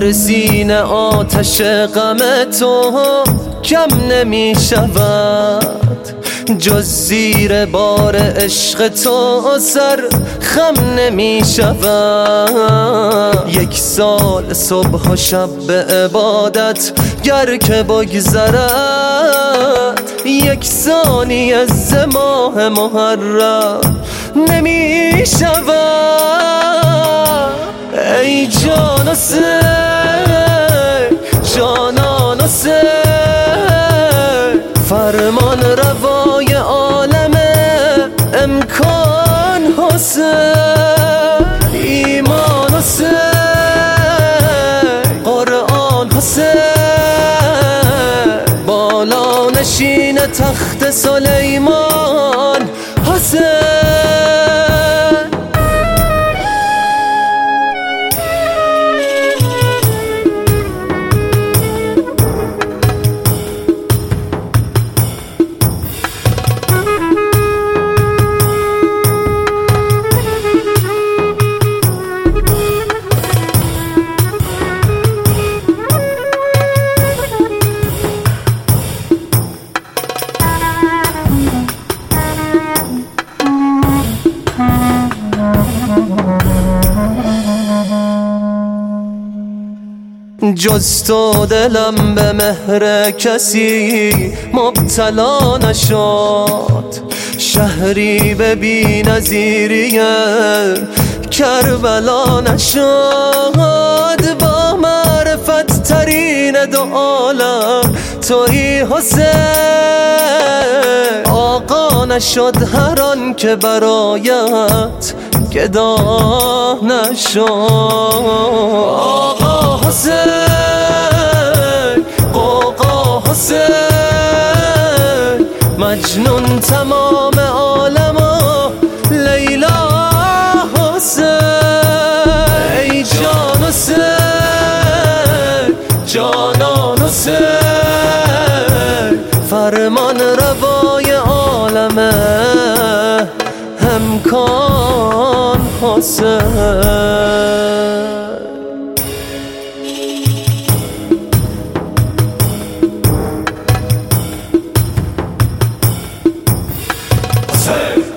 در سینه آتش غم تو کم نمی شود، جز زیر بار عشق تو سر خم نمی شود. 1 سال صبح و شب به عبادت گر که بگذرد، 1 ثانیه ز ماه محرم نمی شود. ای جان حسین، جانان حسین، فرمان روای عالم امکان حسین. ایمان حسین، قرآن حسین، بالا نشین تخت سلیمان حسین. جز تو دلم به مهر کسی مبتلا نشد، شهری به بی نظیری کربلا نشد. با معرفت ترین دو عالم تویی حسین، آقا نشد هر آن که برایت گدا نشد. آقا حسین، قوقا حسین، مجنون تمام عالم و لیلا حسین. ای جان حسین، جانان حسین، فرمان روای عالم امکان حسین.